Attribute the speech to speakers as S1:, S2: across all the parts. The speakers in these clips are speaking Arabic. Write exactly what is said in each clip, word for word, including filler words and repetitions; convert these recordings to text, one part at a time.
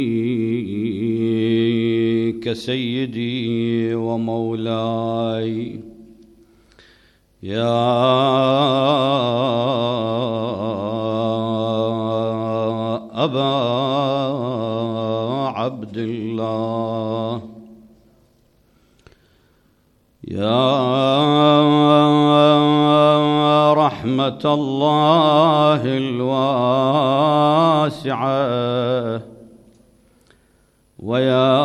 S1: سيدي ومولاي يا أبا عبد الله، يا رحمة الله الواسعة، ويا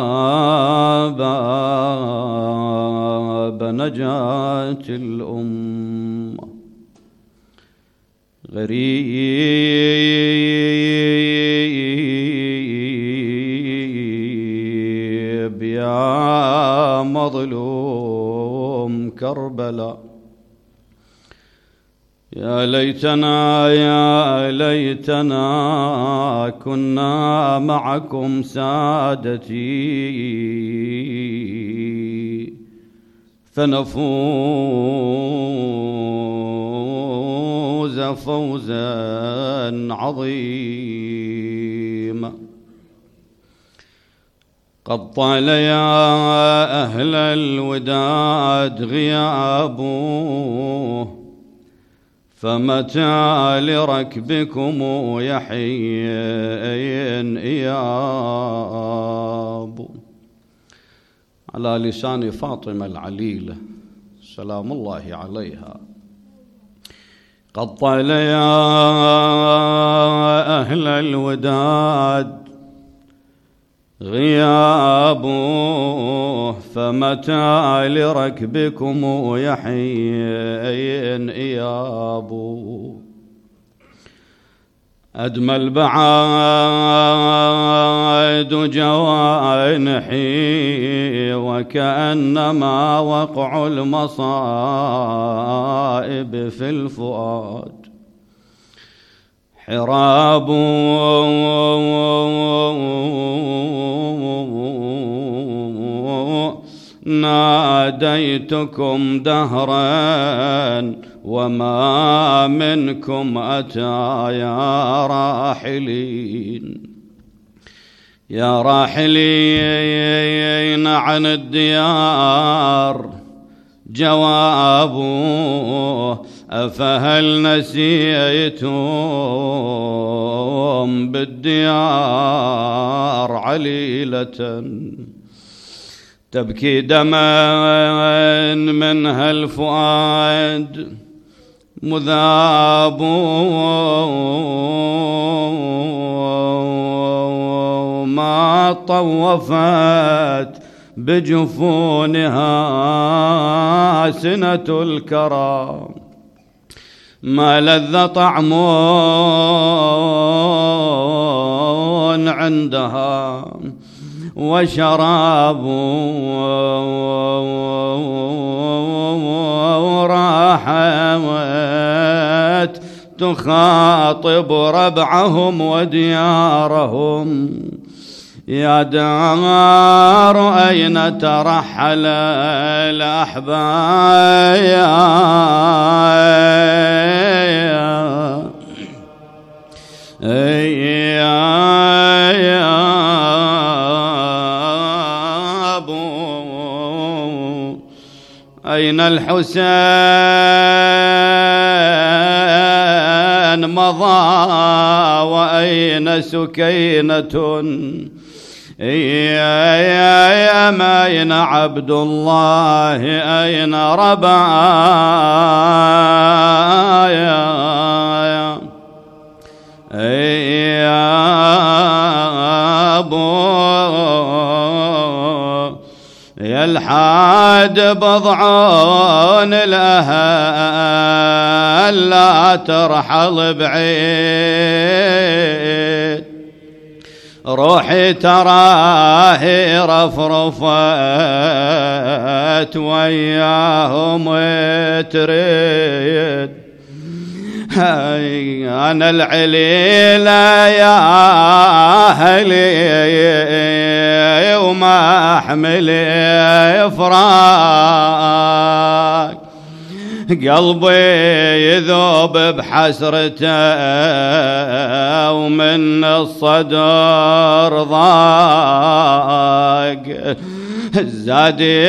S1: باب نجاة الأمة، غريب يا مظلوم كربلاء، يا ليتنا يا ليتنا كنا معكم سادتي فنفوز فوزا عظيما. قد طال يا أهل الوداد غيابه، فمتى لركبكم يحين إياب. على لسان فاطمة العليلة سلام الله عليها. قد طال يا أهل الوداد غيابه، فمتى لركبكم يحين إياب. أدمى البعاد جوانحي، وكأنما وقع المصائب في الفؤاد. حراب ناديتكم دهرا، وما منكم أتى يا راحلين، يا راحلين عن الديار. جوابه أفهل نسيتم بالديار عليلة، تبكي دما منها الفؤاد مذاب. ما طوفت بجفونها سنة الكرام، ما لذ طعم عندها وشراب. وراحت تخاطب ربعهم وديارهم، يا دار أين ترحل الأحباب. أين الحسين مضى، وأين سكينة، يا ما أين عبد الله، أين ربايا. يا أبو يا الحاد بضعون الأهل، لا ترحل بعيد. روحي تراهي رفرفت وياهم تريد. أنا العليلة يا أهلي، وما أحمل إفراق. قلبي يذوب بحسرته ومن الصدر ضاق زادي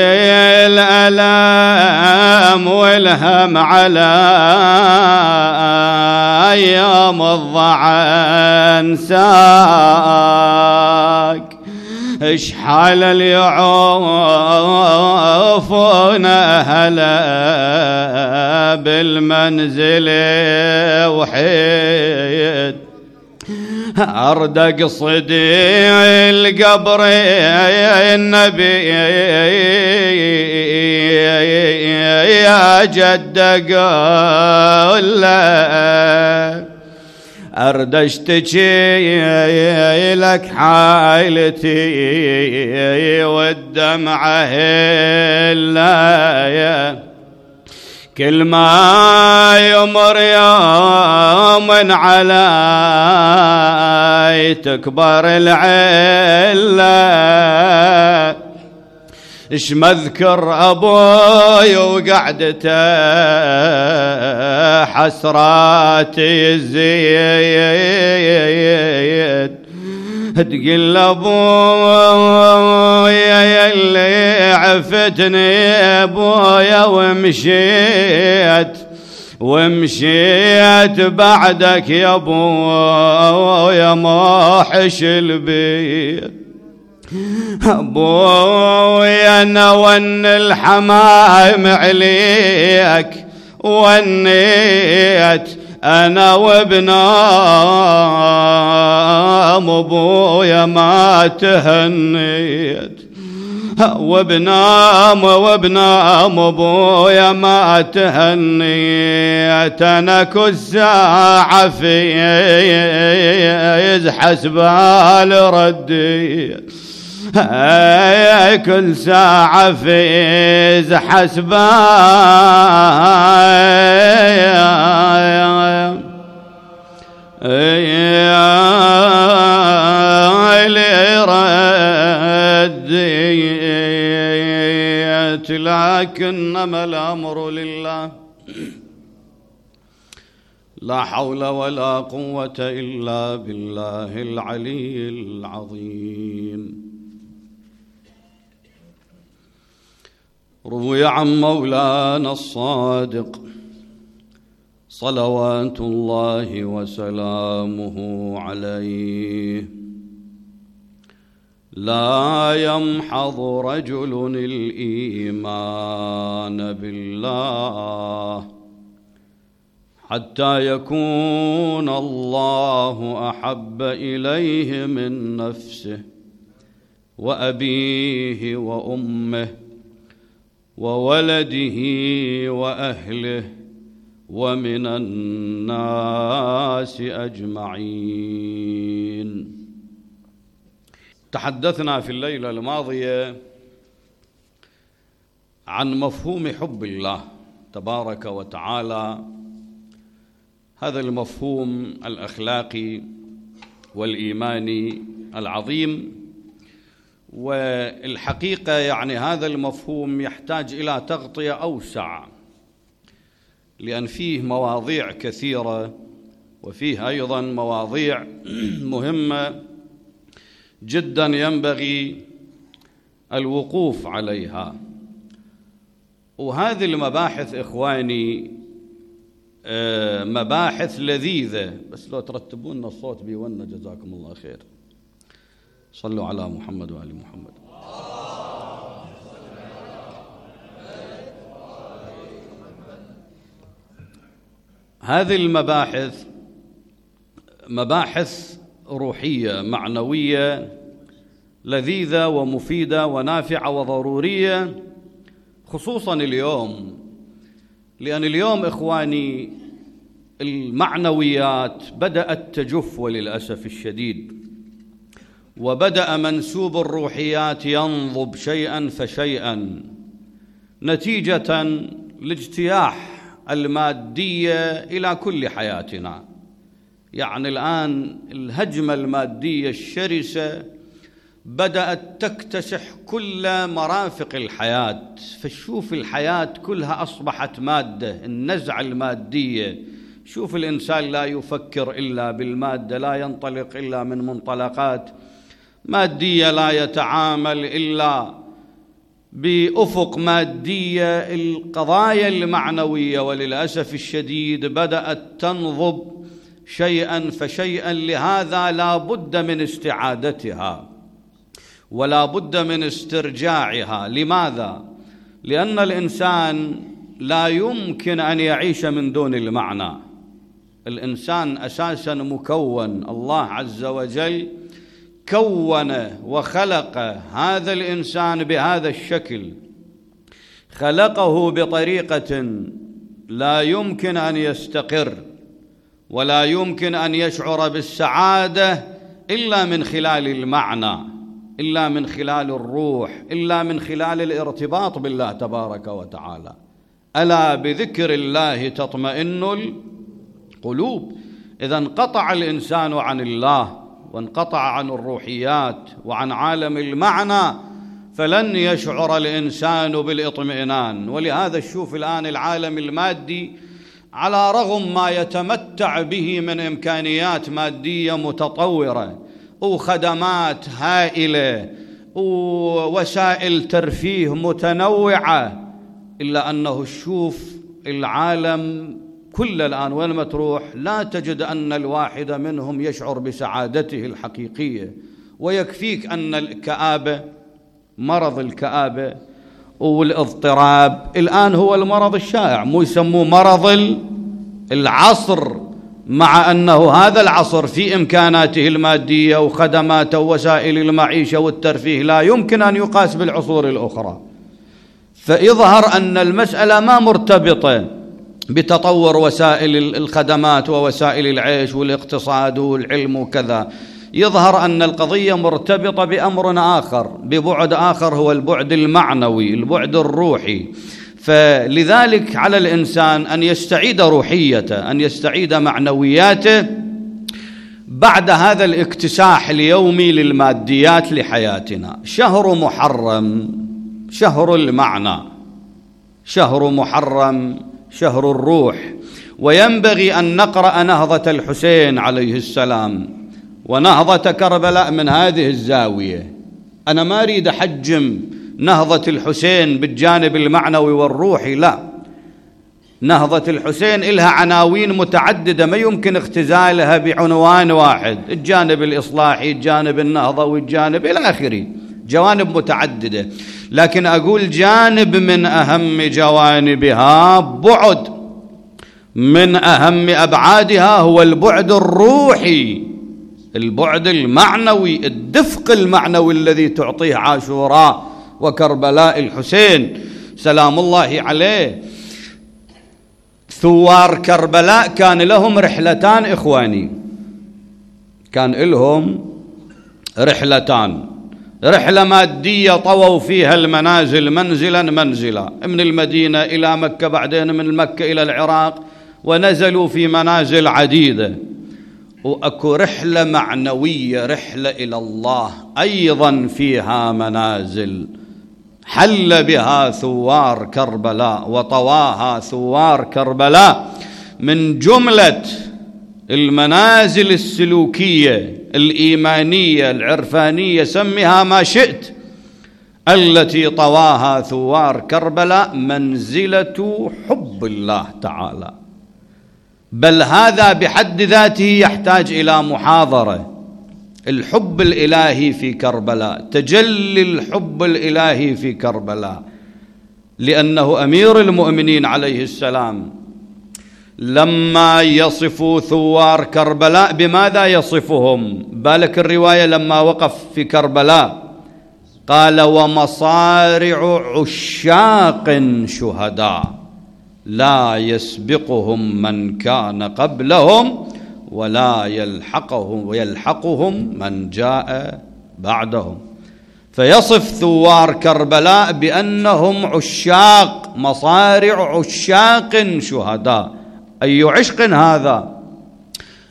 S1: الألم والهم على أيام الضعن ساق اشحال اللي يعوفون أهلا بالمنزل وحيد أرد قصدي القبر النبي يا جد قول له أرد اشتكي لك حالتي والدمعة هلا كل ما يمر يوم علي تكبر العلة اش مذكر ابوي وقعدته حسراتي الزيد تقل ابويا يلي عفتني ابويا ومشيت ومشيت بعدك يا ابويا موحش البيت ابويا انا ون الحمايم عليك ونيت انا وبنام ابويا ما تهنيت وبنام وبنام ابويا ما تهنيت انا كل ساعة في يزحس بال رديت كل ساعة في يزحس بال رديت لكنما الأمر لله لا حول ولا قوة إلا بالله العلي العظيم. روي عن مولانا الصادق صلوات الله وسلامه عليه لا يمحض رجل الإيمان بالله حتى يكون الله أحب إليه من نفسه وأبيه وأمه وولده وأهله ومن الناس أجمعين. تحدثنا في الليلة الماضية عن مفهوم حب الله تبارك وتعالى، هذا المفهوم الأخلاقي والإيماني العظيم. والحقيقة يعني هذا المفهوم يحتاج إلى تغطية أوسع، لأن فيه مواضيع كثيرة وفيه أيضا مواضيع مهمة جدا ينبغي الوقوف عليها. وهذه المباحث إخواني مباحث لذيذة، بس لو ترتبون الصوت بيونا جزاكم الله خير. صلوا على محمد وآل محمد. هذه المباحث مباحث روحية معنوية لذيذة ومفيدة ونافعة وضرورية، خصوصا اليوم، لأن اليوم إخواني المعنويات بدأت تجف وللأسف الشديد، وبدأ منسوب الروحيات ينضب شيئا فشيئا نتيجة لاجتياح المادية إلى كل حياتنا. يعني الآن الهجمة المادية الشرسة بدأت تكتسح كل مرافق الحياة، فشوف الحياة كلها أصبحت مادة، النزعة المادية. شوف الإنسان لا يفكر إلا بالمادة، لا ينطلق إلا من منطلقات مادية، لا يتعامل إلا بأفق مادية. القضايا المعنوية وللأسف الشديد بدأت تنضب شيئا فشيئا، لهذا لا بد من استعادتها ولا بد من استرجاعها. لماذا؟ لأن الإنسان لا يمكن أن يعيش من دون المعنى. الإنسان أساسا مكون، الله عز وجل كون وخلق هذا الإنسان بهذا الشكل، خلقه بطريقة لا يمكن أن يستقر ولا يمكن أن يشعر بالسعادة إلا من خلال المعنى، إلا من خلال الروح، إلا من خلال الارتباط بالله تبارك وتعالى. ألا بذكر الله تطمئن القلوب. إذا انقطع الإنسان عن الله وانقطع عن الروحيات وعن عالم المعنى فلن يشعر الإنسان بالاطمئنان. ولهذا شوف الآن العالم المادي على رغم ما يتمتع به من إمكانيات مادية متطورة وخدمات هائلة ووسائل ترفيه متنوعة، إلا أنه شوف العالم كل الآن وين ما تروح لا تجد أن الواحد منهم يشعر بسعادته الحقيقية. ويكفيك أن الكآبة، مرض الكآبة والاضطراب الآن هو المرض الشائع، مو يسموه مرض العصر، مع أنه هذا العصر في إمكاناته المادية وخدماته ووسائل المعيشة والترفيه لا يمكن أن يقاس بالعصور الأخرى. فيظهر أن المسألة ما مرتبطة بتطور وسائل الخدمات ووسائل العيش والاقتصاد والعلم وكذا، يظهر أن القضية مرتبطة بأمر آخر، ببعد آخر هو البعد المعنوي، البعد الروحي. فلذلك على الإنسان أن يستعيد روحيته، أن يستعيد معنوياته بعد هذا الاكتساح اليومي للماديات لحياتنا. شهر محرم شهر المعنى، شهر محرم شهر الروح، وينبغي أن نقرأ نهضة الحسين عليه السلام ونهضة كربلاء من هذه الزاوية. أنا ما أريد أحجم نهضة الحسين بالجانب المعنوي والروحي، لا، نهضة الحسين إلها عناوين متعددة ما يمكن اختزالها بعنوان واحد، الجانب الإصلاحي، الجانب النهضوي، الجانب إلى آخره، جوانب متعددة. لكن أقول جانب من أهم جوانبها، بعد من أهم أبعادها هو البعد الروحي، البعد المعنوي، الدفق المعنوي الذي تعطيه عاشوراء وكربلاء الحسين سلام الله عليه. ثوار كربلاء كان لهم رحلتان إخواني، كان لهم رحلتان، رحلة مادية طووا فيها المنازل منزلا منزلا، من المدينة إلى مكة، بعدين من مكة إلى العراق، ونزلوا في منازل عديدة. وأكو رحلة معنوية، رحلة إلى الله أيضا فيها منازل حل بها ثوار كربلاء وطواها ثوار كربلاء، من جملة المنازل السلوكية الإيمانية العرفانية، سمها ما شئت، التي طواها ثوار كربلاء منزلة حب الله تعالى. بل هذا بحد ذاته يحتاج إلى محاضرة. الحب الإلهي في كربلاء، تجلي الحب الإلهي في كربلاء، لأنه أمير المؤمنين عليه السلام لما يصف ثوار كربلاء بماذا يصفهم؟ بالك الرواية لما وقف في كربلاء قال: ومصارع عشاق شهداء لا يسبقهم من كان قبلهم ولا يلحقهم ويلحقهم من جاء بعدهم. فيصف ثوار كربلاء بأنهم عشاق، مصارع عشاق شهداء. أي عشق هذا؟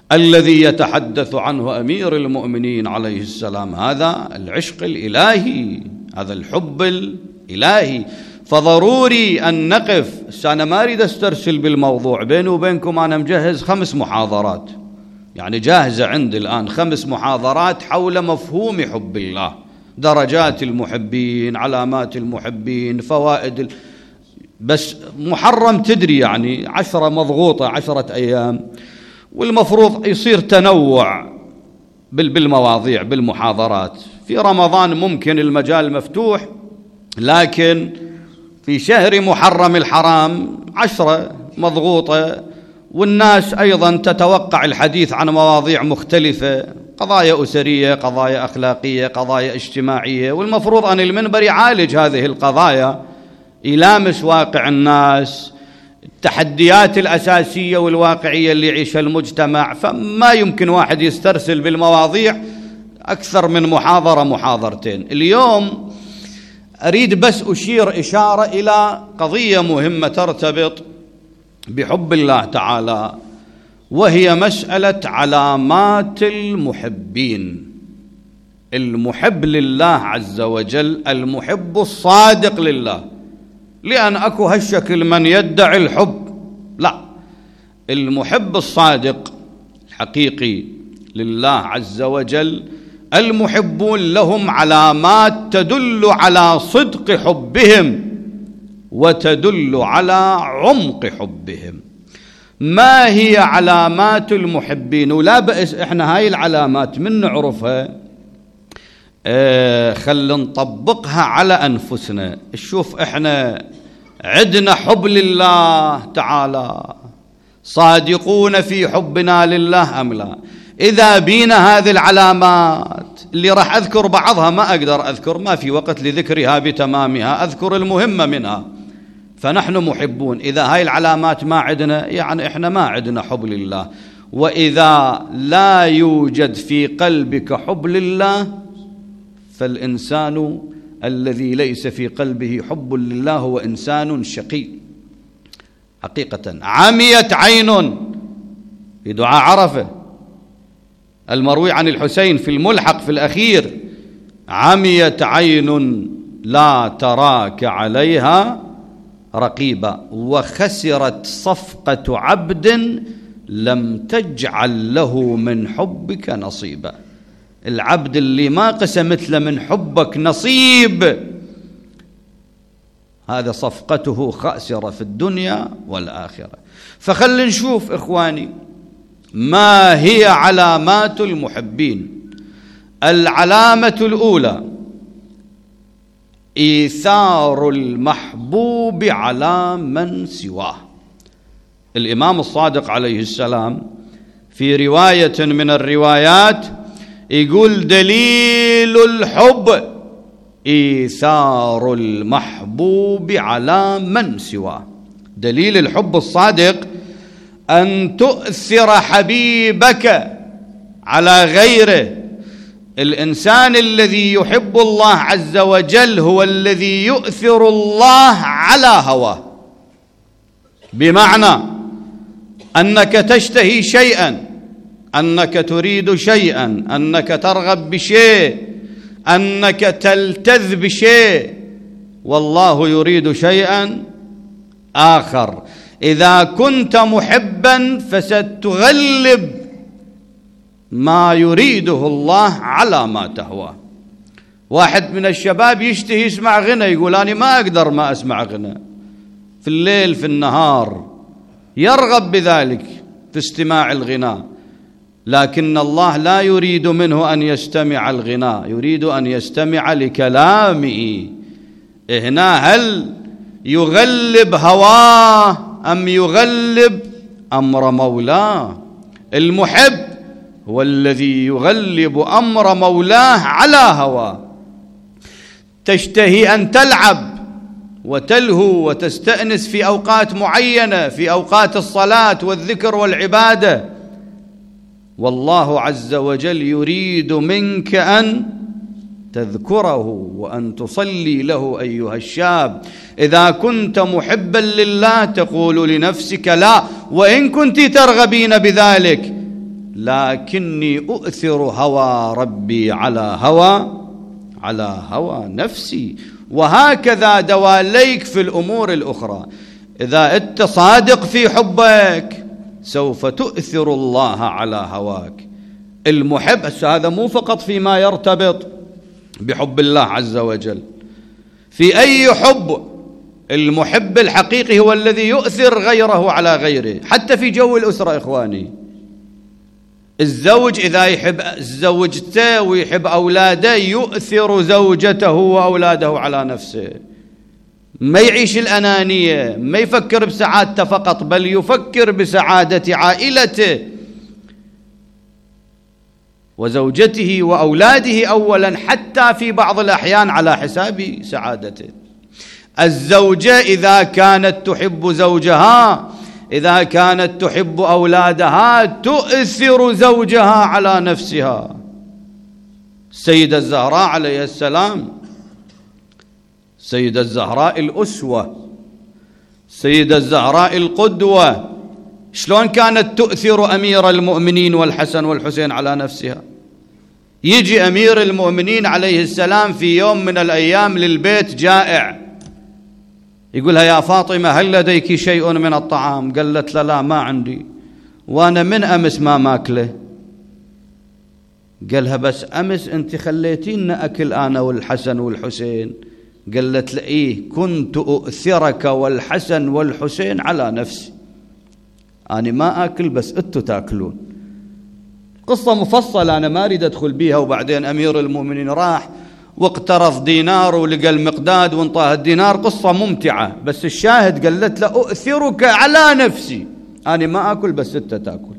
S1: الذي يتحدث عنه أمير المؤمنين عليه السلام، هذا العشق الإلهي، هذا الحب الإلهي. فضروري أن نقف. أنا ما أريد أسترسل بالموضوع، بيني وبينكم أنا مجهز خمس محاضرات، يعني جاهزة عندي الآن خمس محاضرات حول مفهوم حب الله، درجات المحبين، علامات المحبين، فوائد ال... بس محرم تدري يعني عشرة مضغوطة عشرة أيام، والمفروض يصير تنوع بالمواضيع بالمحاضرات. في رمضان ممكن المجال مفتوح، لكن في شهر محرم الحرام عشرة مضغوطة، والناس أيضا تتوقع الحديث عن مواضيع مختلفة، قضايا أسرية، قضايا أخلاقية، قضايا اجتماعية، والمفروض أن المنبر يعالج هذه القضايا، يلامس واقع الناس، التحديات الأساسية والواقعية اللي يعيشها المجتمع. فما يمكن واحد يسترسل بالمواضيع أكثر من محاضرة محاضرتين. اليوم أريد بس أشير إشارة إلى قضية مهمة ترتبط بحب الله تعالى، وهي مسألة علامات المحبين. المحب لله عز وجل، المحب الصادق لله، لأن أكو هالشكل من يدعي الحب، لا، المحب الصادق الحقيقي لله عز وجل، المحبون لهم علامات تدل على صدق حبهم وتدل على عمق حبهم. ما هي علامات المحبين؟ ولا بأس احنا هاي العلامات من نعرفها اه خل نطبقها على أنفسنا. شوف احنا عدنا حب لله تعالى، صادقون في حبنا لله أم لا؟ إذا بينا هذه العلامات اللي راح أذكر بعضها، ما أقدر أذكر، ما في وقت لذكرها بتمامها، أذكر المهمة منها، فنحن محبون. إذا هاي العلامات ما عندنا، يعني إحنا ما عندنا حب لله. وإذا لا يوجد في قلبك حب لله، فالإنسان الذي ليس في قلبه حب لله هو إنسان شقي حقيقة. عميت عين في دعاء عرفة المروي عن الحسين في الملحق في الأخير: عميت عين لا تراك عليها رقيبا، وخسرت صفقة عبد لم تجعل له من حبك نصيبا. العبد اللي ما قسمت له من حبك نصيب، هذا صفقته خاسرة في الدنيا والآخرة. فخلنا نشوف إخواني ما هي علامات المحبين. العلامة الأولى: إيثار المحبوب على من سواه. الإمام الصادق عليه السلام في رواية من الروايات يقول: دليل الحب إيثار المحبوب على من سواه. دليل الحب الصادق أن تؤثر حبيبك على غيره. الإنسان الذي يحب الله عز وجل هو الذي يؤثر الله على هواه، بمعنى أنك تشتهي شيئا، أنك تريد شيئا، أنك ترغب بشيء، أنك تلتذ بشيء، والله يريد شيئا آخر. إذا كنت محبا فستغلب ما يريده الله على ما تهواه. واحد من الشباب يشتهي يسمع غنى، يقول أنا ما أقدر ما أسمع غنى، في الليل في النهار يرغب بذلك في استماع الغناء، لكن الله لا يريد منه أن يستمع الغناء، يريد أن يستمع لكلامه. هنا هل يغلب هواه أم يغلب أمر مولاه؟ المحب هو الذي يغلب أمر مولاه على هواه. تشتهي أن تلعب وتلهو وتستأنس في أوقات معينة، في أوقات الصلاة والذكر والعبادة، والله عز وجل يريد منك أن تذكره وأن تصلي له أيها الشاب. إذا كنت محبا لله تقول لنفسك لا، وإن كنت ترغبين بذلك لكني أؤثر هوى ربي على هوى على هوى نفسي. وهكذا دواليك في الأمور الأخرى. إذا أنت صادق في حبك سوف تؤثر الله على هواك. المحب هذا مو فقط فيما يرتبط بحب الله عز وجل، في أي حب. المحب الحقيقي هو الذي يؤثر غيره على غيره، حتى في جو الأسرة إخواني. الزوج إذا يحب زوجته ويحب أولاده يؤثر زوجته وأولاده على نفسه، ما يعيش الأنانية، ما يفكر بسعادته فقط بل يفكر بسعادة عائلته وزوجته وأولاده أولا، حتى في بعض الأحيان على حساب سعادته. الزوجة إذا كانت تحب زوجها، إذا كانت تحب أولادها، تؤثر زوجها على نفسها. السيدة الزهراء عليه السلام، السيدة الزهراء الأسوة، السيدة الزهراء القدوة، شلون كانت تؤثر أمير المؤمنين والحسن والحسين على نفسها؟ يجي أمير المؤمنين عليه السلام في يوم من الأيام للبيت جائع، يقولها يا فاطمة هل لديك شيء من الطعام؟ قالت لا لا ما عندي، وأنا من أمس ما ماكله. قالها بس أمس أنت خليتينا أكل أنا والحسن والحسين. قالت لا إيه، كنت أؤثرك والحسن والحسين على نفسي، أنا ما أكل بس أنتوا تأكلون. قصة مفصلة أنا ما أريد أدخل بيها. وبعدين أمير المؤمنين راح واقترض دينار ولقى المقداد وانطاه الدينار. قصة ممتعة، بس الشاهد قالت له أؤثرك على نفسي، أنا ما أكل بس أنت تأكل.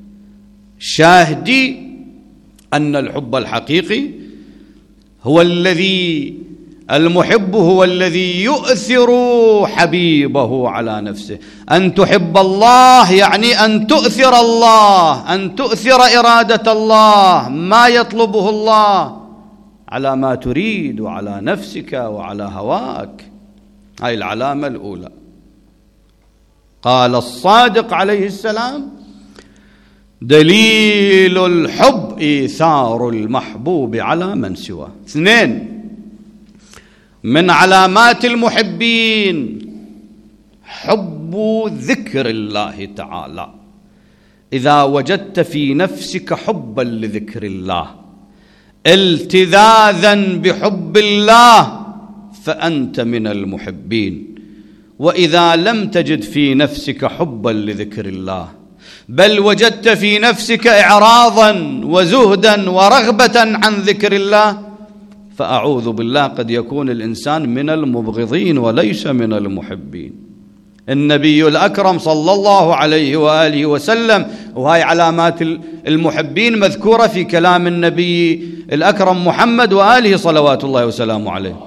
S1: شاهدي أن الحب الحقيقي هو الذي المحب هو الذي يؤثر حبيبه على نفسه. أن تحب الله يعني أن تؤثر الله، أن تؤثر إرادة الله، ما يطلبه الله، على ما تريد وعلى نفسك وعلى هواك. هاي العلامة الأولى. قال الصادق عليه السلام دليل الحب إيثار المحبوب على من سواه. اثنين من علامات المحبين حب ذكر الله تعالى. إذا وجدت في نفسك حبا لذكر الله، التذاذا بحب الله، فأنت من المحبين. وإذا لم تجد في نفسك حبا لذكر الله، بل وجدت في نفسك إعراضا وزهدا ورغبة عن ذكر الله، فأعوذ بالله قد يكون الإنسان من المبغضين وليس من المحبين. النبي الأكرم صلى الله عليه وآله وسلم، وهي علامات المحبين مذكورة في كلام النبي الأكرم محمد وآله صلوات الله وسلامه عليه.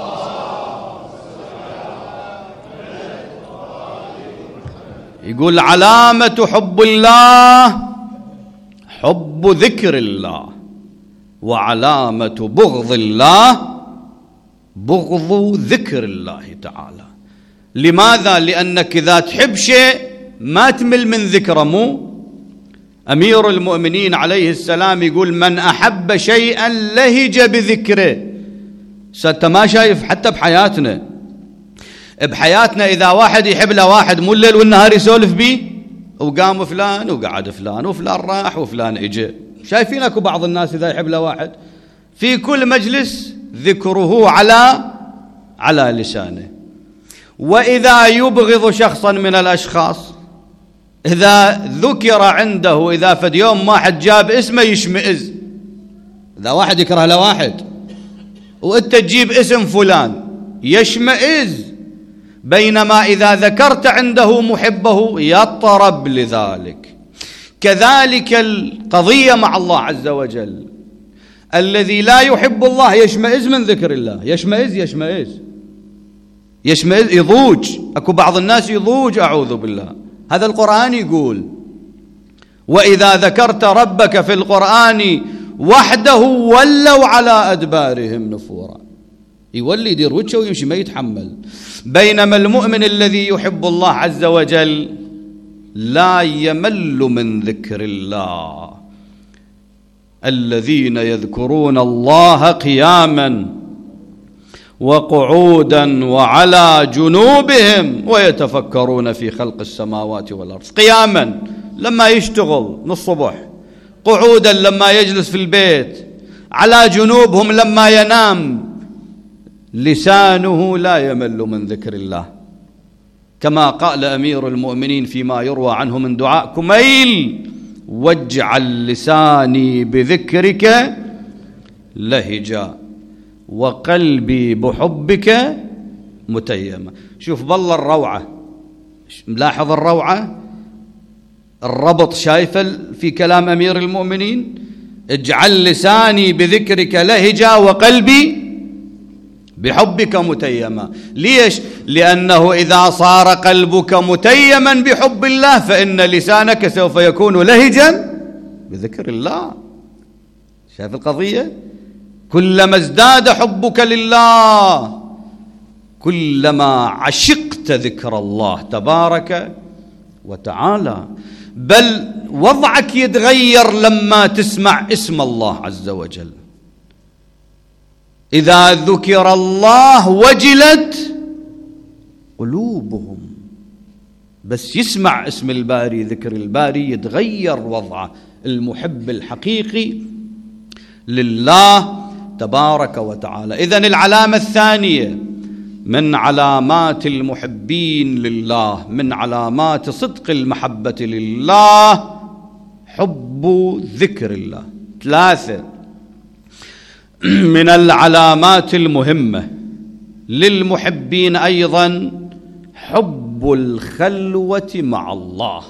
S1: يقول علامة حب الله حب ذكر الله، وعلامة بغض الله بغض ذكر الله تعالى. لماذا؟ لأنك إذا تحب شيء ما تمل من ذكره. مو أمير المؤمنين عليه السلام يقول من أحب شيئا لهج بذكره. ست ما شايف حتى بحياتنا بحياتنا إذا واحد يحب له واحد مو الليل والنهار يسولف بيه، وقام فلان وقعد فلان وفلان راح وفلان اجى. شايفين اكو بعض الناس إذا يحب له واحد في كل مجلس ذكره على على لسانه. وإذا يبغض شخصا من الأشخاص، إذا ذكر عنده، إذا فد يوم واحد جاب اسمه يشمئز. إذا واحد يكره له واحد وأنت تجيب اسم فلان يشمئز، بينما إذا ذكرت عنده محبه يطرب لذلك. كذلك القضية مع الله عز وجل، الذي لا يحب الله يشمئز من ذكر الله، يشمئز يشمئز يشمئز يضوج. أكو بعض الناس يضوج أعوذ بالله. هذا القرآن يقول وإذا ذكرت ربك في القرآن وحده ولوا على أدبارهم نفورا. يولي يدير وجهه ويمشي ما يتحمل. بينما المؤمن الذي يحب الله عز وجل لا يمل من ذكر الله، الذين يذكرون الله قياما وقعودا وعلى جنوبهم ويتفكرون في خلق السماوات والأرض. قياما لما يشتغل من الصبح، قعودا لما يجلس في البيت، على جنوبهم لما ينام. لسانه لا يمل من ذكر الله، كما قال أمير المؤمنين فيما يروى عنه من دعاء كميل: واجعل لساني بذكرك لهجا وقلبي بحبك متيما. شوف بالله الروعة، ملاحظ الروعة، الربط شايفه في كلام أمير المؤمنين: اجعل لساني بذكرك لهجا وقلبي بحبك متيما. ليش؟ لأنه إذا صار قلبك متيما بحب الله فإن لسانك سوف يكون لهجا بذكر الله. شايف القضية؟ كلما ازداد حبك لله كلما عشقت ذكر الله تبارك وتعالى، بل وضعك يتغير لما تسمع اسم الله عز وجل. إذا ذكر الله وجلت قلوبهم، بس يسمع اسم الباري، ذكر الباري، يتغير وضعه. المحب الحقيقي لله تبارك وتعالى. إذن العلامة الثانية من علامات المحبين لله، من علامات صدق المحبة لله، حب ذكر الله. ثلاثة من العلامات المهمة للمحبين أيضا حب الخلوة مع الله.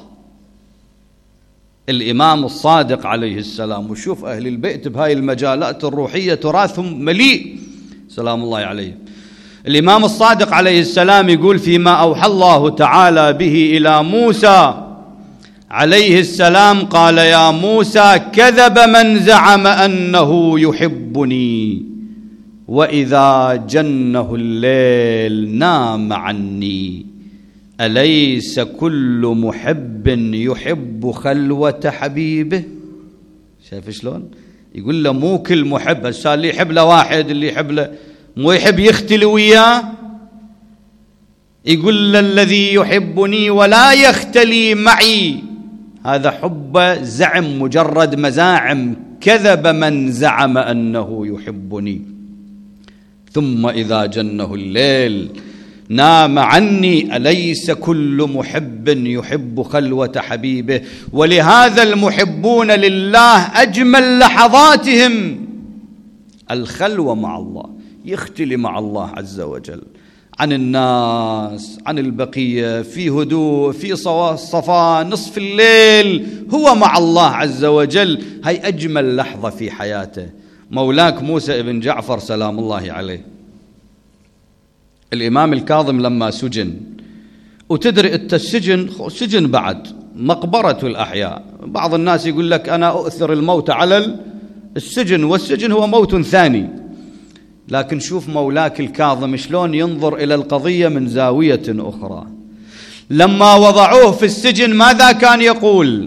S1: الإمام الصادق عليه السلام، وشوف أهل البيت بهاي المجالات الروحية تراثهم مليء سلام الله عليه. الإمام الصادق عليه السلام يقول فيما أوحى الله تعالى به إلى موسى عليه السلام، قال: يا موسى كذب من زعم أنه يحبني وإذا جنه الليل نام عني، أليس كل محب يحب خلوة حبيبه؟ شايف شلون؟ يقول له مو كل محب، هسه اللي يحب له واحد، اللي يحب له مو يحب يختلي وياه. يقول له الذي يحبني ولا يختلي معي، هذا حب زعم، مجرد مزاعم. كذب من زعم أنه يحبني ثم إذا جنه الليل نام عني، أليس كل محب يحب خلوة حبيبه؟ ولهذا المحبون لله أجمل لحظاتهم الخلوة مع الله، يختلي مع الله عز وجل عن الناس، عن البقية، في هدوء، في صفاء، نصف الليل هو مع الله عز وجل. هاي أجمل لحظة في حياته. مولاك موسى ابن جعفر سلام الله عليه، الإمام الكاظم لما سجن، وتدري أنت السجن سجن بعد مقبرة الأحياء. بعض الناس يقول لك أنا أؤثر الموت على السجن، والسجن هو موت ثاني. لكن شوف مولاك الكاظم شلون ينظر إلى القضية من زاوية أخرى. لما وضعوه في السجن ماذا كان يقول؟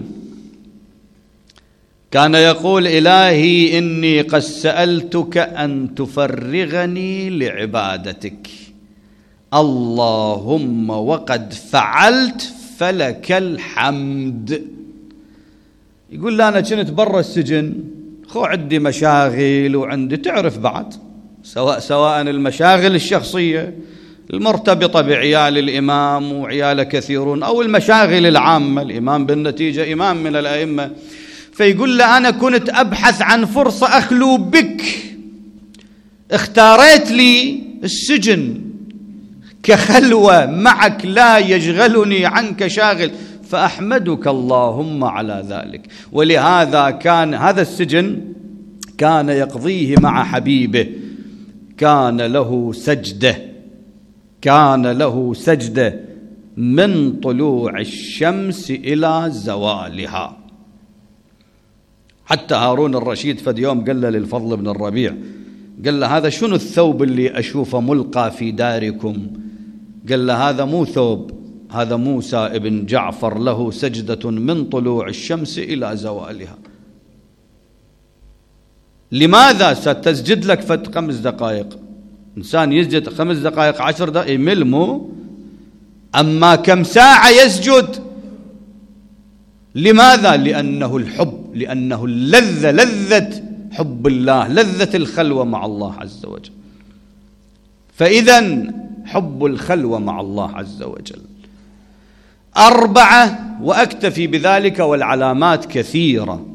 S1: كان يقول: إلهي إني قد سألتك أن تفرغني لعبادتك، اللهم وقد فعلت فلك الحمد. يقول لا أنا كنت برا السجن، خو عندي مشاغل وعندي، تعرف بعد، سواء سواء المشاغل الشخصية المرتبطة بعيال الإمام وعيال كثيرون، أو المشاغل العامة، الإمام بالنتيجة إمام من الأئمة. فيقول له أنا كنت أبحث عن فرصة أخلو بك، اختاريت لي السجن كخلوة معك لا يشغلني عنك شاغل، فأحمدك اللهم على ذلك. ولهذا كان هذا السجن كان يقضيه مع حبيبه، كان له سجدة، كان له سجدة من طلوع الشمس إلى زوالها. حتى هارون الرشيد فد يوم قال له للفضل بن الربيع، قال له هذا شنو الثوب اللي أشوفه ملقى في داركم؟ قال له هذا مو ثوب، هذا موسى ابن جعفر له سجدة من طلوع الشمس إلى زوالها. لماذا؟ ستسجد لك فت خمس دقائق، إنسان يسجد خمس دقائق عشر دقائق يمل مو؟ أما كم ساعة يسجد؟ لماذا؟ لأنه الحب، لأنه اللذة، لذة حب الله، لذة الخلوة مع الله عز وجل. فإذا حب الخلوة مع الله عز وجل. أربعة وأكتفي بذلك والعلامات كثيرة.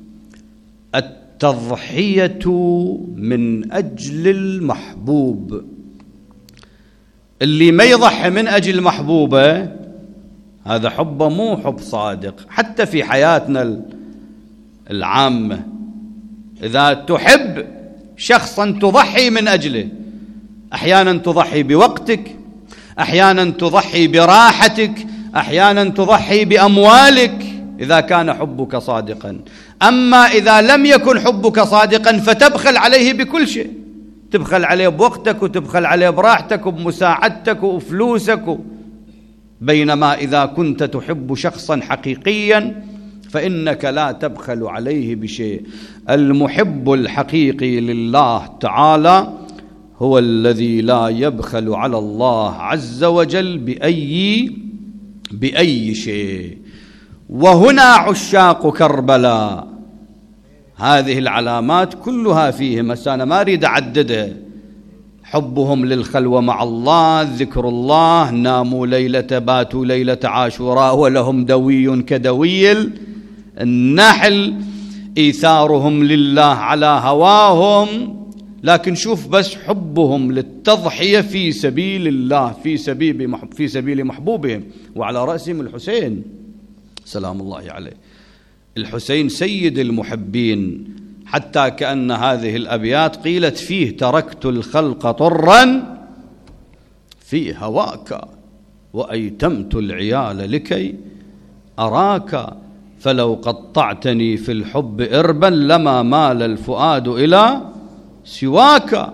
S1: التضحية من أجل المحبوب. اللي ما يضحي من أجل محبوبه هذا حبه مو حب صادق. حتى في حياتنا العامة إذا تحب شخصا تضحي من أجله، أحيانا تضحي بوقتك، أحيانا تضحي براحتك، أحيانا تضحي بأموالك إذا كان حبك صادقا. أما إذا لم يكن حبك صادقا فتبخل عليه بكل شيء، تبخل عليه بوقتك وتبخل عليه براحتك وبمساعدتك وفلوسك. بينما إذا كنت تحب شخصا حقيقيا فإنك لا تبخل عليه بشيء. المحب الحقيقي لله تعالى هو الذي لا يبخل على الله عز وجل بأي بأي شيء. وهنا عشاق كربلاء هذه العلامات كلها فيهم، بس أنا ما أريد أعددها. حبهم للخلوة مع الله، ذكر الله، ناموا ليلة باتوا ليلة عاشوراء ولهم دوي كدوي النحل، إيثارهم لله على هواهم. لكن شوف بس حبهم للتضحية في سبيل الله، في سبيل في سبيل محبوبهم، وعلى رأسهم الحسين سلام الله عليه. الحسين سيد المحبين، حتى كأن هذه الأبيات قيلت فيه: تركت الخلق طرا في هواك وأيتمت العيال لكي أراك، فلو قطعتني في الحب إربا لما مال الفؤاد إلى سواك.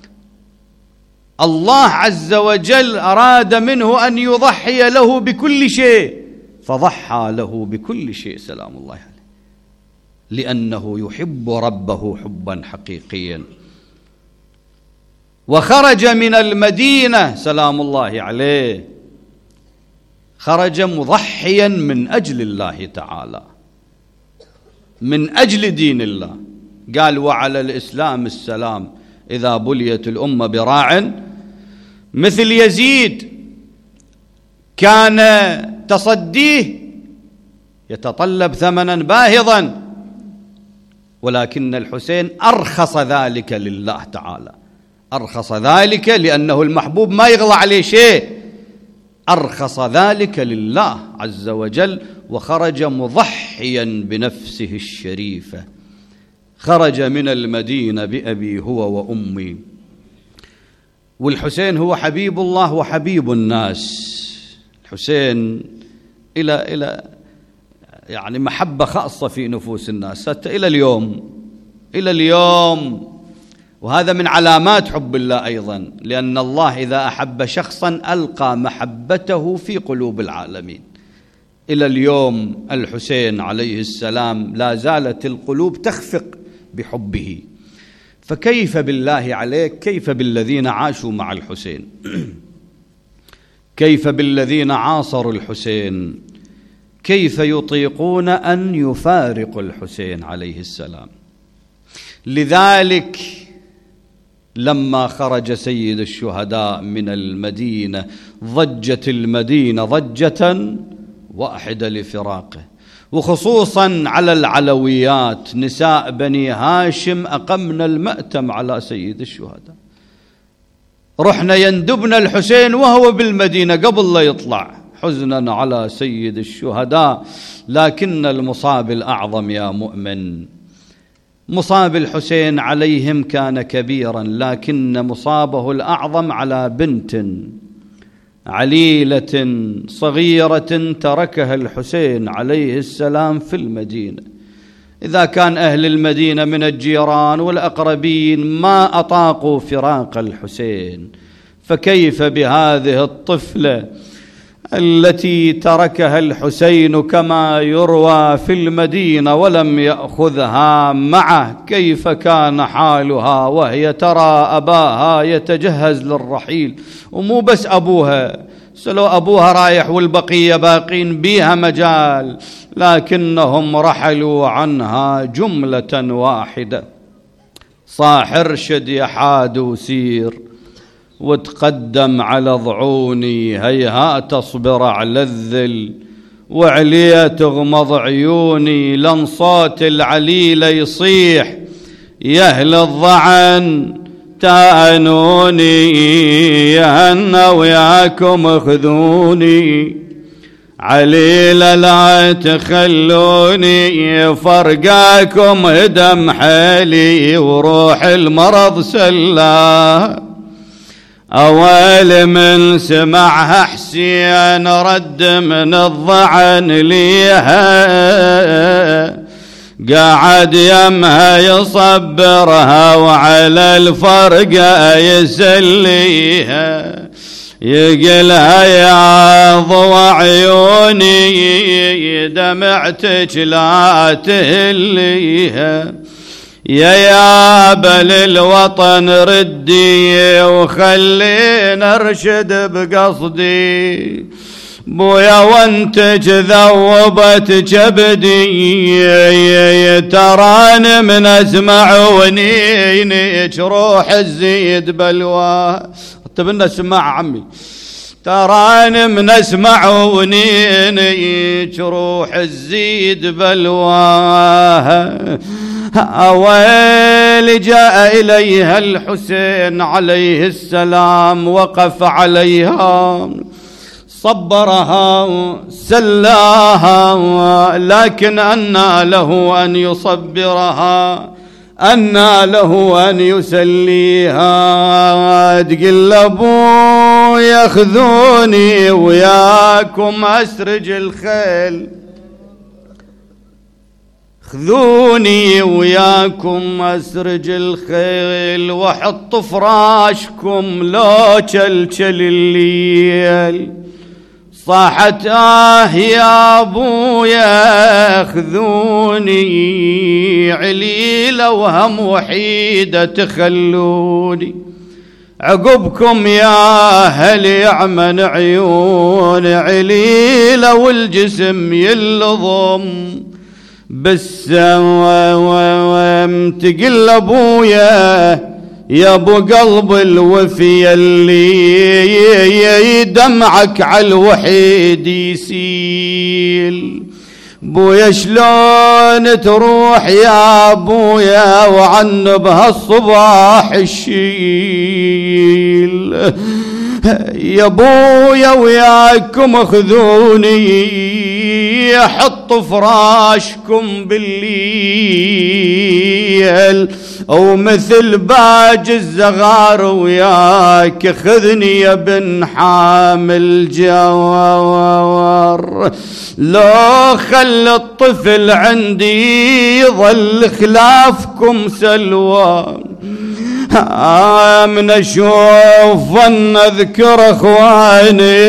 S1: الله عز وجل أراد منه أن يضحي له بكل شيء فضحى له بكل شيء سلام الله عليه، لأنه يحب ربه حبا حقيقيا. وخرج من المدينة سلام الله عليه، خرج مضحيا من أجل الله تعالى، من أجل دين الله. قال: وعلى الإسلام السلام إذا بليت الأمة براع. مثل يزيد كان تصديه يتطلب ثمنا باهظا، ولكن الحسين أرخص ذلك لله تعالى، أرخص ذلك لأنه المحبوب ما يغلى عليه شيء، أرخص ذلك لله عز وجل، وخرج مضحيا بنفسه الشريفة. خرج من المدينة بأبي هو وأمي. والحسين هو حبيب الله وحبيب الناس. الحسين إلى إلى يعني محبة خاصة في نفوس الناس حتى إلى اليوم، إلى اليوم. وهذا من علامات حب الله أيضا، لأن الله إذا أحب شخصا ألقى محبته في قلوب العالمين. إلى اليوم الحسين عليه السلام لا زالت القلوب تخفق بحبه. فكيف بالله عليك، كيف بالذين عاشوا مع الحسين، كيف بالذين عاصروا الحسين، كيف يطيقون أن يفارقوا الحسين عليه السلام؟ لذلك لما خرج سيد الشهداء من المدينة ضجت المدينة ضجة واحدة لفراقه، وخصوصا على العلويات. نساء بني هاشم أقمن المأتم على سيد الشهداء، رحنا يندبنا الحسين وهو بالمدينة قبل لا يطلع، حزنا على سيد الشهداء. لكن المصاب الأعظم يا مؤمن، مصاب الحسين عليهم كان كبيرا، لكن مصابه الأعظم على بنت عليلة صغيرة تركها الحسين عليه السلام في المدينة. إذا كان أهل المدينة من الجيران والأقربين ما أطاقوا فراق الحسين، فكيف بهذه الطفلة التي تركها الحسين كما يروى في المدينة ولم يأخذها معه، كيف كان حالها وهي ترى أباها يتجهز للرحيل؟ ومو بس أبوها، سلو أبوها رايح والبقية باقين بيها مجال، لكنهم رحلوا عنها جملة واحدة. صاح ارشد يا حاد وسير وتقدم على ضعوني، هيهات اصبر على الذل وعليه تغمض عيوني، لن صوت العليل يصيح يا اهل الضعن تانوني، يا هنا وياكم خذوني، عليل لا تخلوني، فرقاكم هدم حالي وروح المرض سلا. أول من سمعها حسين رد من الضعن ليها، قاعد يمها يصبرها وعلى الفرقة يسليها، يقلها يا ضوى عيوني دمعتك لا تهليها، يا يا بل الوطن ردي وخلينا ارشد بقصدي، بويا وانت ذوبت كبدي، تراني من اسمع ونينك روح الزيد بلواه. اكتبنا السماعة عمي، تراني من اسمع ونينك روح الزيد بلواه. أويل جاء إليها الحسين عليه السلام، وقف عليها صبرها سلاها، لكن أنى له أن يصبرها، أنى له أن يسليها. تقل أبو ياخذوني وياكم أسرج الخيل، خذوني وياكم أسرج الخيل، وحط فراشكم لو كلكل الليل. صاحت آه يا أبويا خذوني، عليلة وهم وحيدة تخلوني، عقبكم يا أهل يعمن عيون، عليلة والجسم يلضم بالسوام. تقل أبويا يا ابو قلب الوفي اللي دمعك على الوحيد يسيل، بويا شلون تروح يا ابويا وعن بهالصباح الشيل، يا ابويا وياكم خذوني، حط فراشكم بالليل، او مثل باج الزغار وياك خذني يا بن حامل جوار، لو خل الطفل عندي يظل خلافكم سلوى. من اشوف ان اذكر اخواني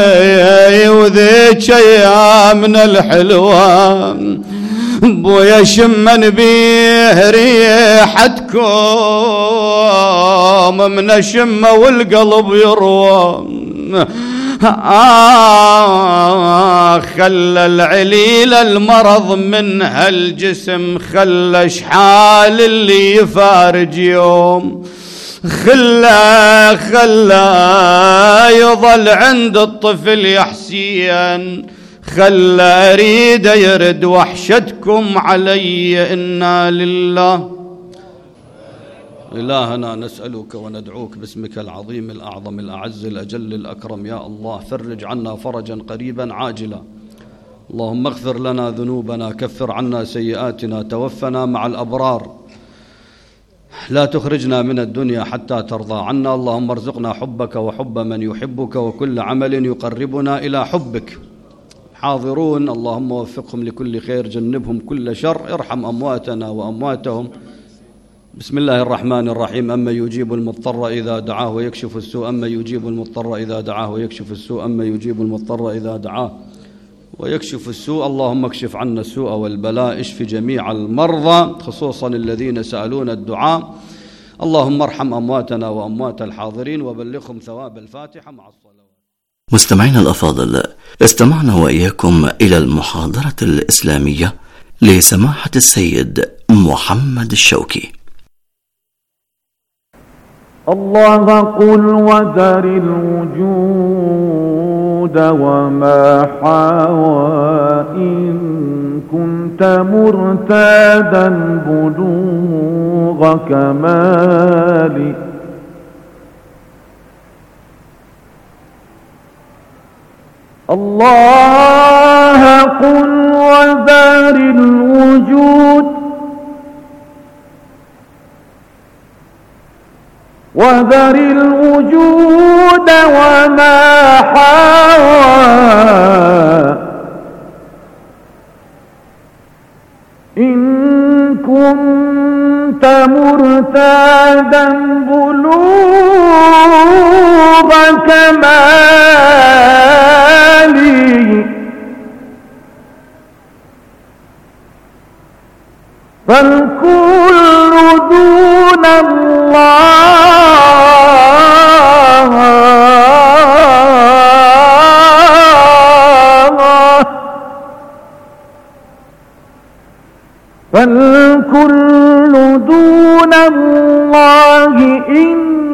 S1: وذيك ايامنا الحلوه، بويا شمن بيه ريحتكم من الشمه والقلب يروى. آه خلى العليل المرض من هالجسم، خلى شحال اللي يفارج يوم، خلى خلى يظل عند الطفل يا حسين، خلى اريد يرد وحشتكم علي. إنا لله. إلهنا نسألك وندعوك باسمك العظيم الأعظم الأعز الأجل الأكرم، يا الله فرج عنا فرجا قريبا عاجلا. اللهم اغفر لنا ذنوبنا، كفر عنا سيئاتنا، توفنا مع الأبرار، لا تخرجنا من الدنيا حتى ترضى عنا. اللهم ارزقنا حبك وحب من يحبك وكل عمل يقربنا إلى حبك. حاضرون اللهم وفقهم لكل خير، جنبهم كل شر، ارحم أمواتنا وأمواتهم بسم الله الرحمن الرحيم. أما يجيب المضطر إذا دعاه ويكشف السوء أما يجيب المضطر إذا دعاه ويكشف السوء أما يجيب المضطر إذا دعاه ويكشف السوء. اللهم اكشف عنا السوء والبلاء، اشف جميع المرضى خصوصا الذين سألون الدعاء. اللهم ارحم أمواتنا وأموات الحاضرين وبلغهم ثواب الفاتحة مع الصلوات.
S2: مستمعينا الأفاضل، استمعنا وإياكم إلى المحاضرة الإسلامية لسماحة السيد محمد الشوكي.
S3: الله قل وذر الوجود وما حوى إن كنت مرتادا بلوغ كمالي. الله قل وذر الوجود وذر الوجود وما حوى إن كنت مرتادا بلوغ كمالي فالكل دون الله فالكل دون الله إن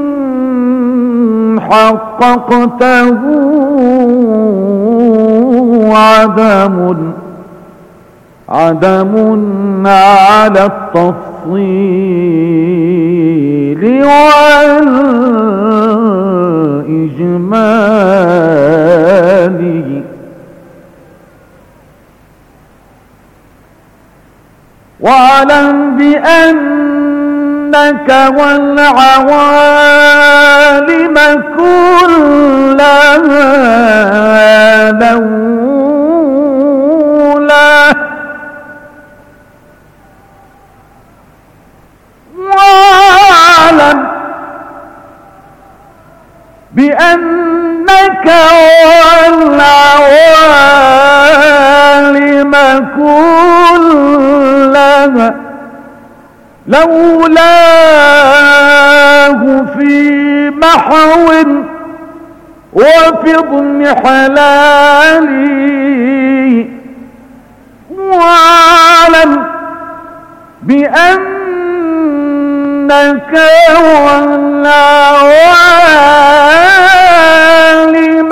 S3: حققته عدم عدم على التفصيل والإجمال. واعلم بأنك والعوالم كلها لولا واعلم بأنك والعوالم كلها لولاه في محو وفي اضمحلالي. واعلم بأنك والعوالم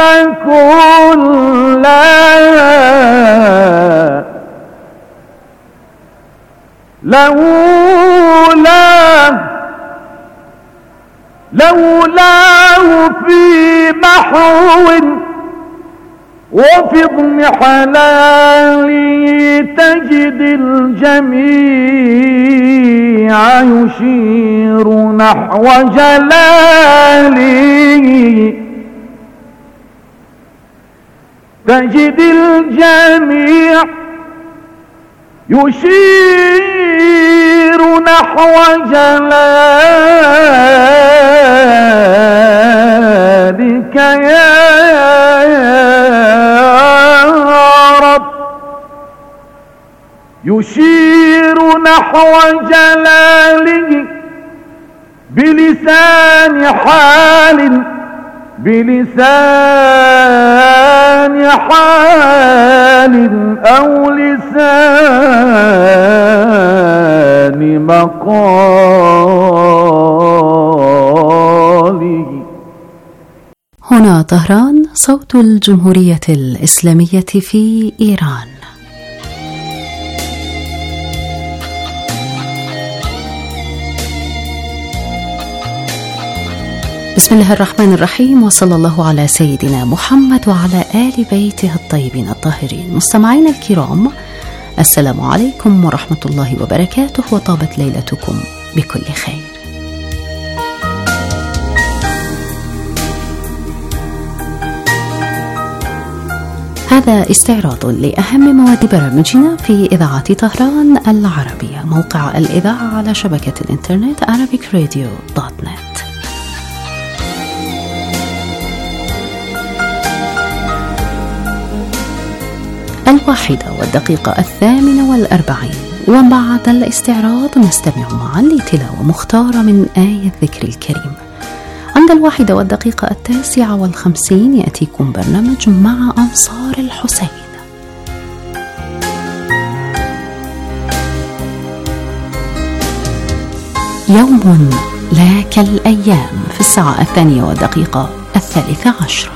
S3: كلها لولا لولاه في محو وفي اضمحلالي تجد الجميع يشير نحو جلالي. تجد الجميع يشير نحو جلالك يا رب، يشير نحو جلاله بلسان حال بلسان حال أو لسان مقاله.
S4: هنا طهران، صوت الجمهورية الإسلامية في إيران. بسم الله الرحمن الرحيم، وصلى الله على سيدنا محمد وعلى آل بيته الطيبين الطاهرين. مستمعينا الكرام، السلام عليكم ورحمة الله وبركاته، وطابت ليلتكم بكل خير. هذا استعراض لأهم مواد برامجنا في إذاعة طهران العربية، موقع الإذاعة على شبكة الإنترنت arabic radio دوت نت. الواحدة والدقيقة الثامنة والأربعين، وبعد الاستعراض نستمع معا لتلاوة مختارة من آية الذكر الكريم. عند الواحدة والدقيقة التاسعة والخمسين يأتيكم برنامج مع أنصار الحسين. يوم لا كالأيام في الساعة الثانية والدقيقة الثالثة عشرة.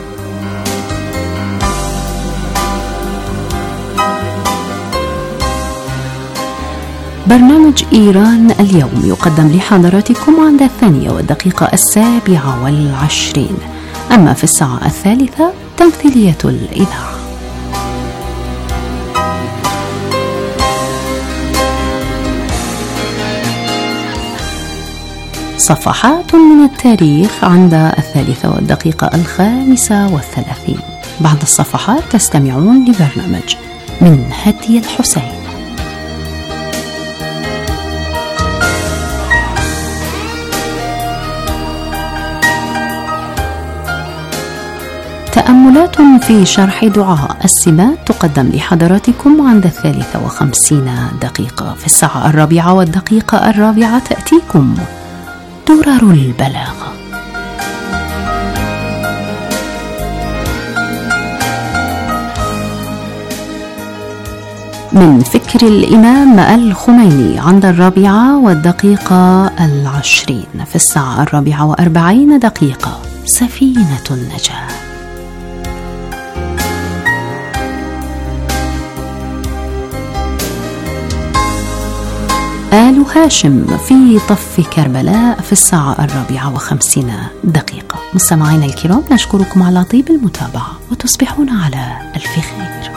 S4: برنامج إيران اليوم يقدم لحضراتكم عند الثانية والدقيقة السابعة والعشرين. أما في الساعة الثالثة تمثيلية الإذاعة. صفحات من التاريخ عند الثالثة والدقيقة الخامسة والثلاثين. بعد الصفحات تستمعون لبرنامج من هدي الحسين. تأملات في شرح دعاء السمات تقدم لحضراتكم عند الثالثة وخمسين دقيقة. في الساعة الرابعة والدقيقة الرابعة تأتيكم درر البلاغة. من فكر الإمام الخميني عند الرابعة والدقيقة العشرين. في الساعة الرابعة وأربعين دقيقة سفينة النجاة. آل هاشم في طف كربلاء في الساعة الرابعة وخمسين دقيقة. مستمعينا الكرام، نشكركم على طيب المتابعة وتصبحون على ألف خير.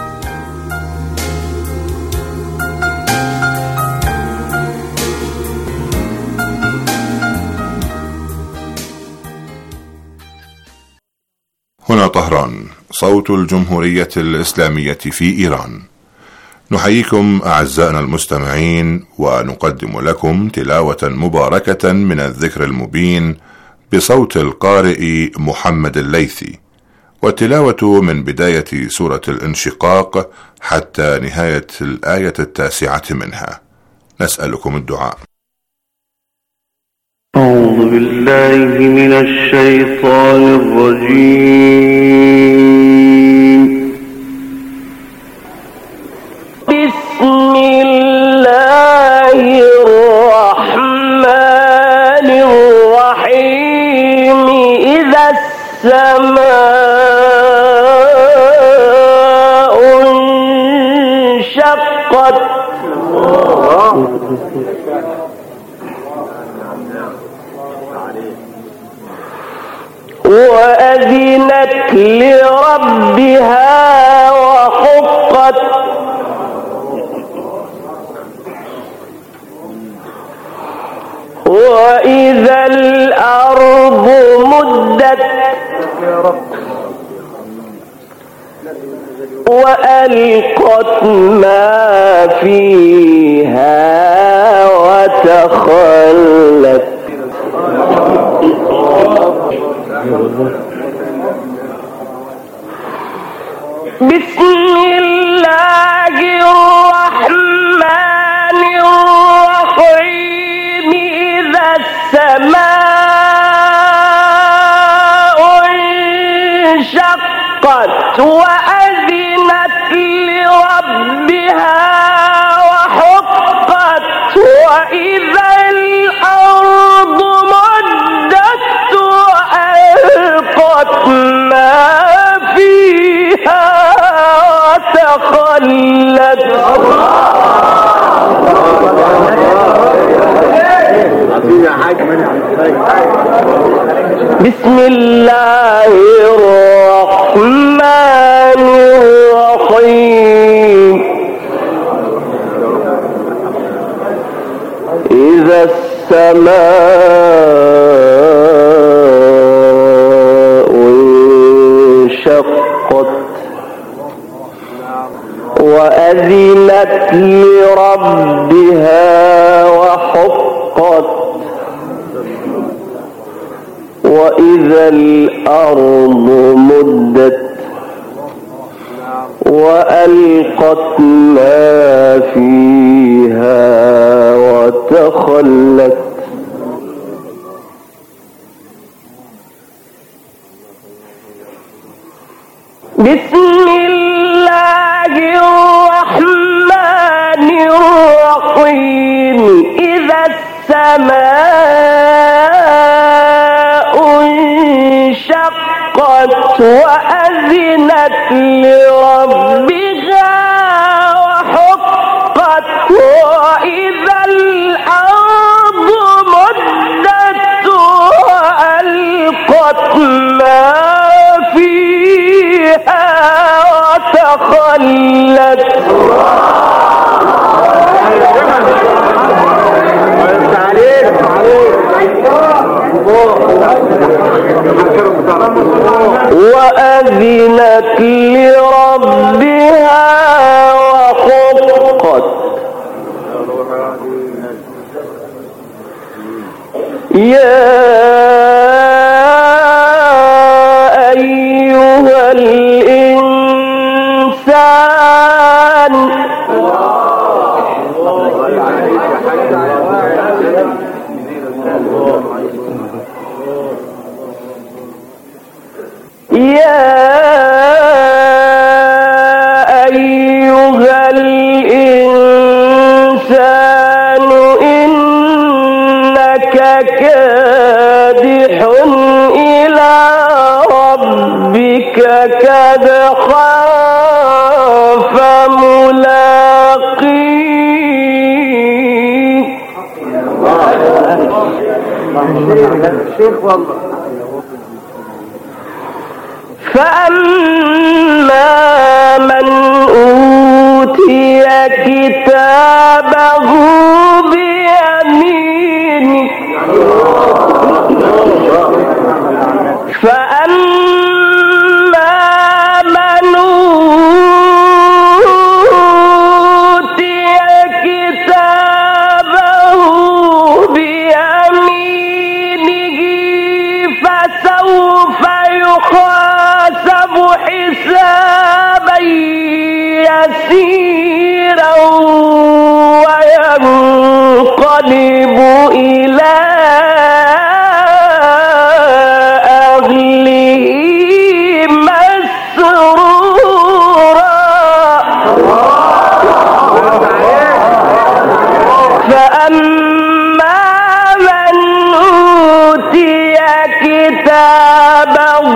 S5: هنا طهران، صوت الجمهورية الإسلامية في إيران. نحييكم أعزائنا المستمعين ونقدم لكم تلاوة مباركة من الذكر المبين بصوت القارئ محمد الليثي، والتلاوة من بداية سورة الانشقاق حتى نهاية الآية التاسعة منها. نسألكم الدعاء.
S6: أعوذ بالله من الشيطان الرجيم. بسم الله الرحمن الرحيم. إذا السماء انشقت وأذنت لربها وحقت وإذا الأرض مدت وألقت ما فيها وتخلت بسم الله الرحمن الرحيم. إذا السماء انشقت وأذنت لربها وحقت وإذا الأرض مدت وألقت ما فيها وتخلت بسم الله الرحمن الرحيم. إذا السماء انشقت وأذنت لربها وحقت وإذا الأرض مدت وألقت ما فيها وتخلت بسم الله الرحمن الرحيم إذا السماء انشقت وأذنت لربها وحقت وإذا الأرض مدت وألقت ما فيها وتخلت وأذنت لربها وحقت يا أيها الإنسان يا أيها الإنسان إنك كادح إلى ربك كدحا فملاقيه فأما من أوتي كتابه بيمينه فأما من أوتي كتابه بيمينه فسوف يحاسب حسابا يسيرا وينقلب إلى أهله مسرورا فأما من أوتي كتابه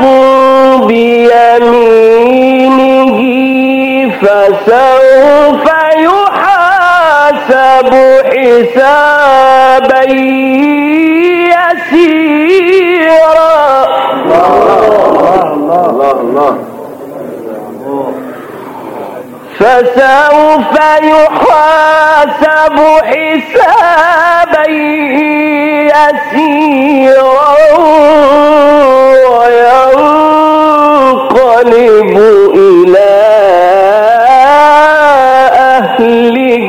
S6: بيمينه فسوف يحاسب حسابا يسيرا فسوف يحاسب حسابا يسيرا وينقلب إلى أهله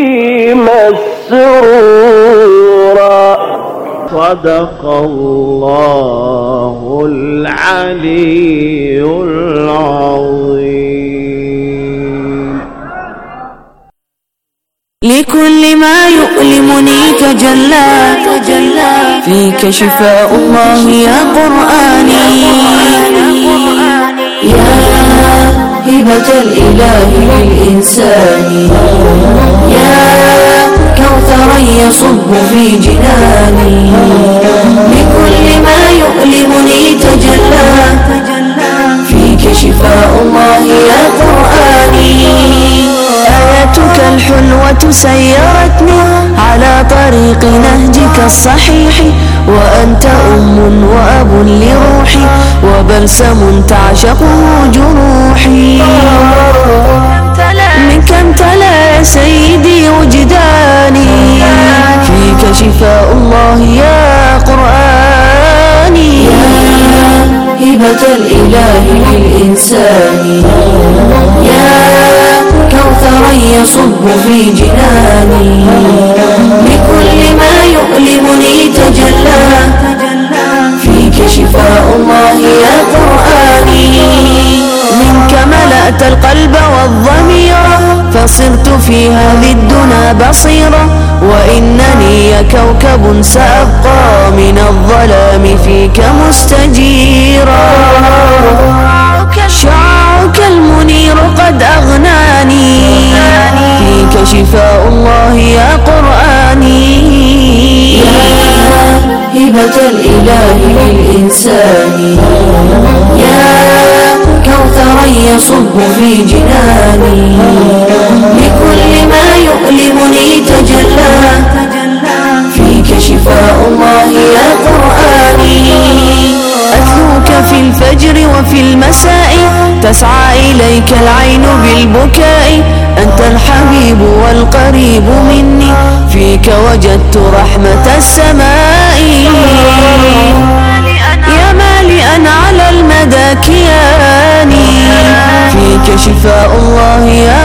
S6: مسرورا صدق الله العلي العظيم.
S7: لكل ما يؤلمني تجلى تجلى فيك شفاء الله يا قرآني يا هبة الإله للإنسان يا كوثرا يصب في جناني لكل ما يؤلمني تجلى فيك شفاء الله يا قرآني آياتك الحلوة سيرتني على طريق نهجك الصحيح وأنت أم وأب لروحي وبلسم تعشقه جروحي منك امتلأ يا سيدي وجداني فيك شفاء الله يا قرآني يا هبة الإله للإنسان يا كوثرا في جناني لكل ما يؤلمني تجلى فيك شفاء الله يا قرآني منك ملأت القلب والضمير فصرت في هذه الدنا بصيرة وإنني كوكب سأبقى من الظلام فيك مستجيرا شعاعك المنير قد أغناني فيك شفاء الله يا قرآني يا هبة الإله للإنسان يا كوثرا يصب في جناني لكل ما يؤلمني تجلى فيك شفاء الله يا قرآني أتلوك في الفجر وفي المساء تسعى إليك العين بالبكاء أنت الحبيب والقريب مني فيك وجدت رحمة السماء يا مالئا على المدى كياني فيك شفاء الله يا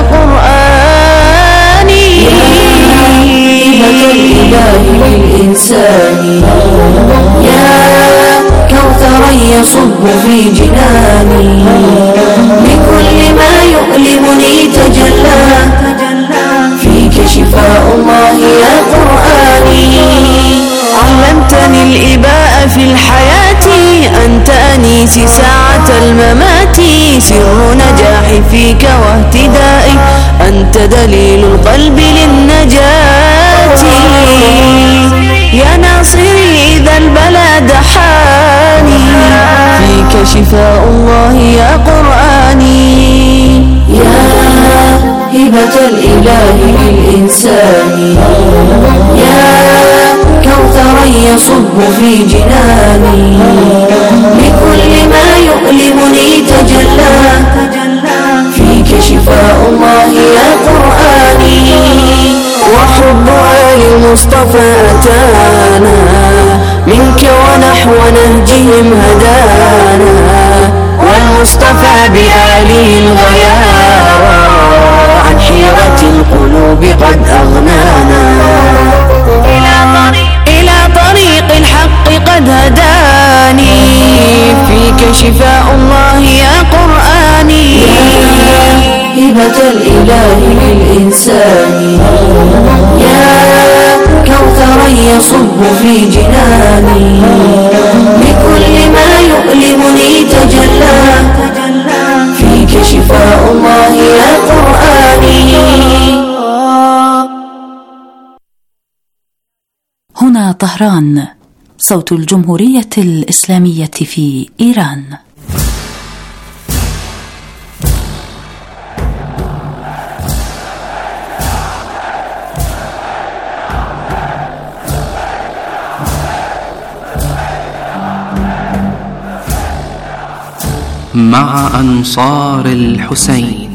S7: قرآني هبة الإله للإنسان يا كوثرا يصب في جناني لكل ما يؤلمني تجلى فيك شفاء الله يا قرآني علمتني الإباء في الحياة أنت أنيسي ساعة الممات سر نجاحي فيك واهتدائي أنت دليل القلب للنجاة يا ناصري إذا البلا دحاني فيك شفاء الله يا قرآني يا هبة الإله للإنسان يا كوثرا يصب في جناني لكل ما يؤلمني تجلى فيك شفاء الله يا قرآني وحب آل المصطفى أتانا منك ونحو نهجهم هدانا والمصطفى بآله الغيار عن حيرة القلوب قد أغنانا إلى طريق الحق قد هداني فيك شفاء الله يا قرآني يا هبة الإله للإنسان يا كوثرا يصب في جناني لكل ما يؤلمني تجلى فيك شفاء الله يا قرآني
S4: هنا طهران صوت الجمهورية الإسلامية في إيران.
S8: مع أنصار الحسين.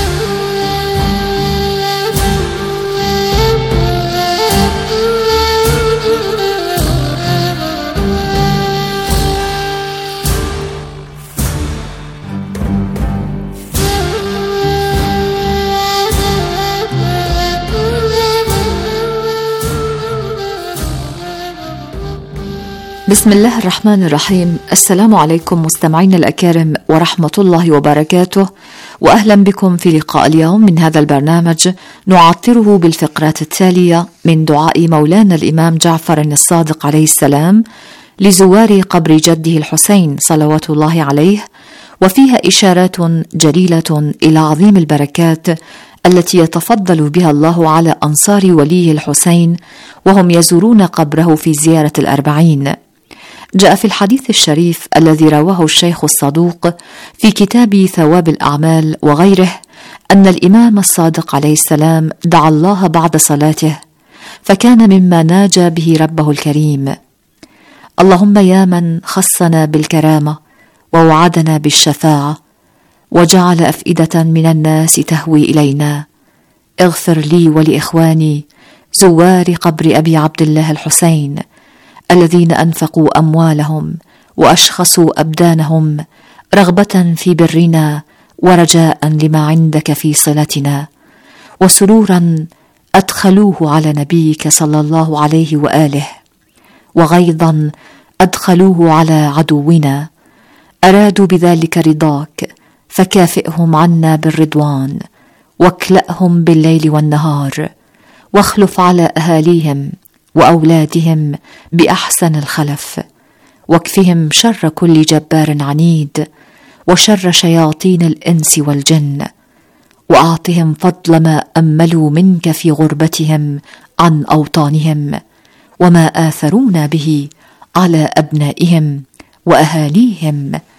S9: بسم الله الرحمن الرحيم. السلام عليكم مستمعين الأكارم ورحمة الله وبركاته، وأهلا بكم في لقاء اليوم من هذا البرنامج نعطره بالفقرات التالية من دعاء مولانا الإمام جعفر الصادق عليه السلام لزوار قبر جده الحسين صلوات الله عليه، وفيها إشارات جليلة إلى عظيم البركات التي يتفضل بها الله على أنصار وليه الحسين وهم يزورون قبره في زيارة الأربعين. جاء في الحديث الشريف الذي رواه الشيخ الصدوق في كتاب ثواب الأعمال وغيره أن الإمام الصادق عليه السلام دعا الله بعد صلاته فكان مما ناجى به ربه الكريم: اللهم يا من خصنا بالكرامة ووعدنا بالشفاعة وجعل أفئدة من الناس تهوي إلينا، اغفر لي ولإخواني زوار قبر أبي عبد الله الحسين الذين أنفقوا أموالهم وأشخصوا أبدانهم رغبة في برنا ورجاء لما عندك في صلتنا، وسرورا أدخلوه على نبيك صلى الله عليه وآله، وغيظا أدخلوه على عدونا. أرادوا بذلك رضاك، فكافئهم عنا بالرضوان، واكلأهم بالليل والنهار، واخلف على أهاليهم وأولادهم بأحسن الخلف، واكفهم شر كل جبار عنيد، وشر شياطين الإنس والجن، وأعطهم فضل ما أملوا منك في غربتهم عن أوطانهم، وما آثرونا به على أبنائهم وأهاليهم